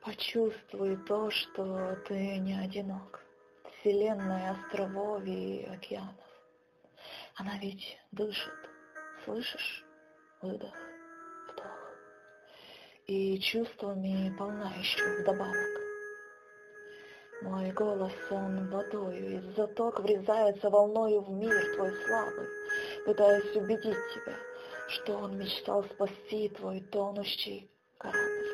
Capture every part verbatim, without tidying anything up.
Почувствуй то, что ты не одинок. Вселенная островов и океанов. Она ведь дышит. Слышишь? Выдох, вдох. И чувствами полна еще вдобавок. Мой голос, он водою из заток врезается волною в мир твой слабый, пытаясь убедить тебя, что он мечтал спасти твой тонущий корабль.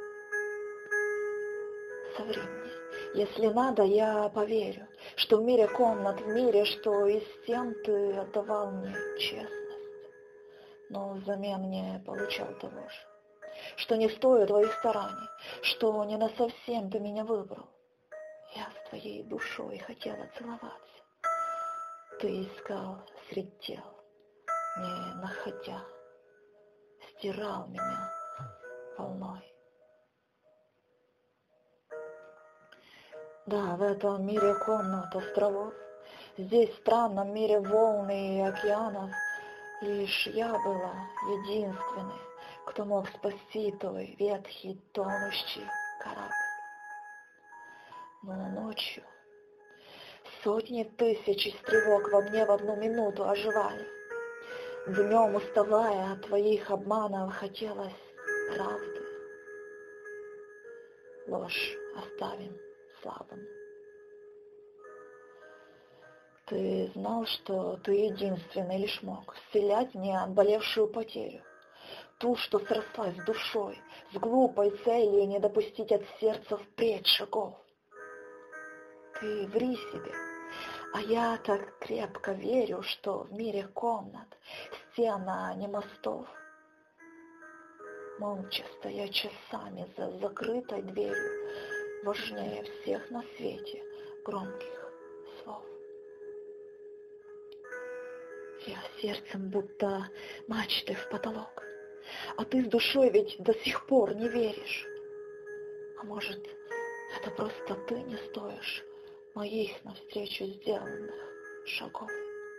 Соври мне, если надо, я поверю, что в мире комнат, в мире, что из стен ты отдавал мне честность, но взамен не получал того же, что не стою твоих стараний, что не насовсем ты меня выбрал. Я с твоей душой хотела целоваться. Ты искал средь тел, не находя, стирал меня волной. Да, в этом мире комнат, островов, здесь в странном мире волны и океанов, лишь я была единственной, кто мог спасти твой ветхий, тонущий корабль. Но ночью сотни тысяч из тревог во мне в одну минуту оживали. Днем, уставая от твоих обманов, хотелось правды. Ложь оставим слабым. Ты знал, что ты единственный лишь мог исцелять мне отболевшую потерю, ту, что срослась с душой, с глупой целью не допустить от сердца впредь шагов. Ты ври себе, а я так крепко верю, что в мире комнат, стен, а не мостов. Молча стоя часами за закрытой дверью, важнее всех на свете громких слов. Я сердцем будто мачты в потолок, а ты с душой ведь до сих пор не веришь. А может, это просто ты не стоишь моих навстречу сделанных шагов?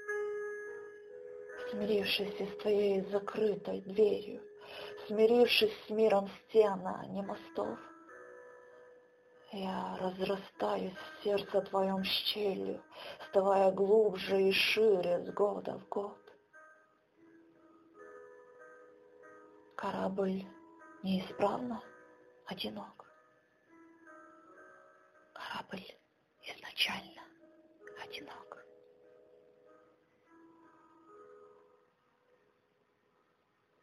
Смирившись с твоей закрытой дверью, смирившись с миром стен, а не мостов, я разрастаюсь в сердце твоем щелью, ставая глубже и шире с года в год. Корабль неисправно одинок. Корабль изначально одинок.